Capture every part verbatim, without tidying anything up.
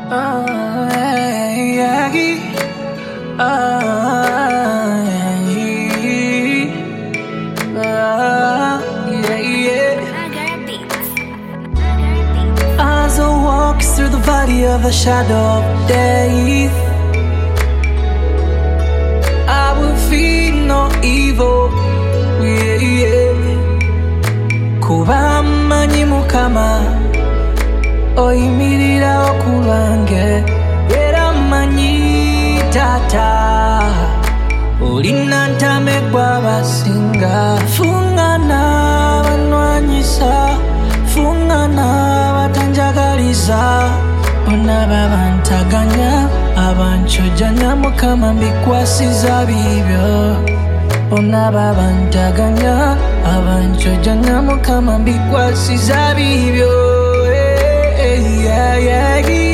As I walk through the valley of the shadow of death, I will fear no evil. Yeah, yeah. Kuba mmanyi Mukama oyimirira okulwange, era mmanyi Taata olina ntame gw'abasinga. Fungana banwanyisa, fungana batanjagaliza, bonna babantaganya abancojanya. Mukama mbikwasiza bibyo, bonna babantaganya abancojanya. Mukama mbikwasiza bibyo. Hey, yeah, yeah, yeah.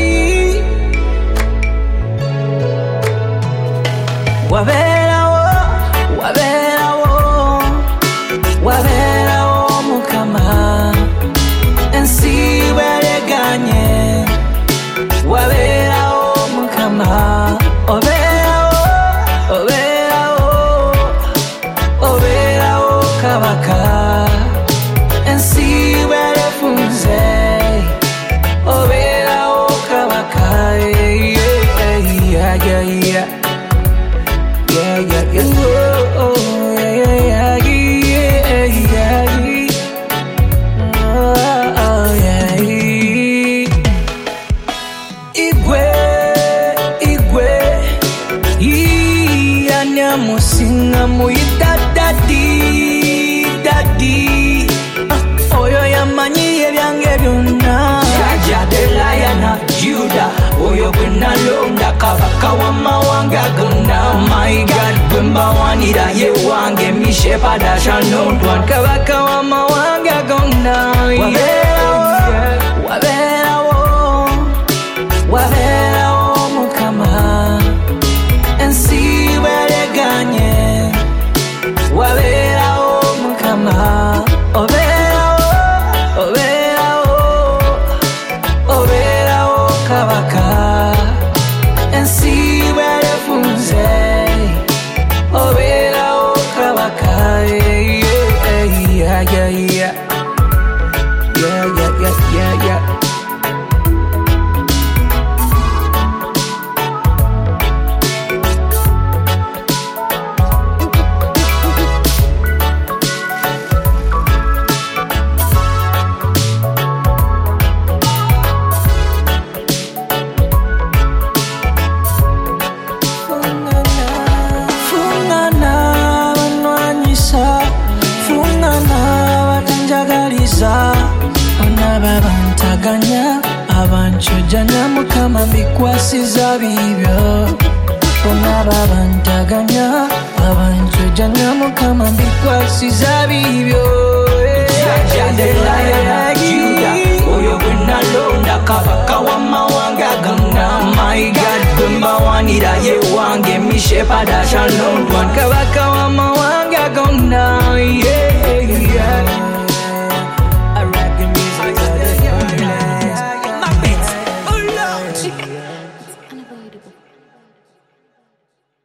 Waberawo, waberawo, waberawo Mukama, ensi wereganye. Waberawo Mukama, oberawo, oberawo, oberawo Kabaka, ensi werefunze. Oberawo Kabaka, yeah, yeah, yeah, yeah. Yeah, yeah, yeah, oh, oh, yeah, yeah, yeah, yeah, yeah, oh, oh, yeah. Igwe, Igwe, Iyanya musinga muyita daddy, daddy. uh, Oyo yamanyi ebyange byonna. Jaja the Lion of Judah, oyo gwe nalonda, Kabaka w'amawanga gonna. My God, gwe mbawanira ye wange, me shepherd I shall not want. Kabaka w'amawanga gonna. Waberawo, waberawo, waberawo Mukama, ensi wereganye. Waberawo Mukama, oberawo, oberawo, oberawo Kabaka, ensi werefunze. Oberawo Kabaka, yeah, yeah, yeah, yeah, yeah, yeah, yeah, yeah, yeah. Bonna babantaganya abancojanya. Mukama mbikwasiza bibyo, bonna babantaganya abancojanya. Mukama mbikwasiza bibyo. Jaja the Lion of Judah, oyo gwe nalonda, Kabaka w'amawanga gonna. My God, gwe mbawanira ye wange, me shepherd I shall not want. Kabaka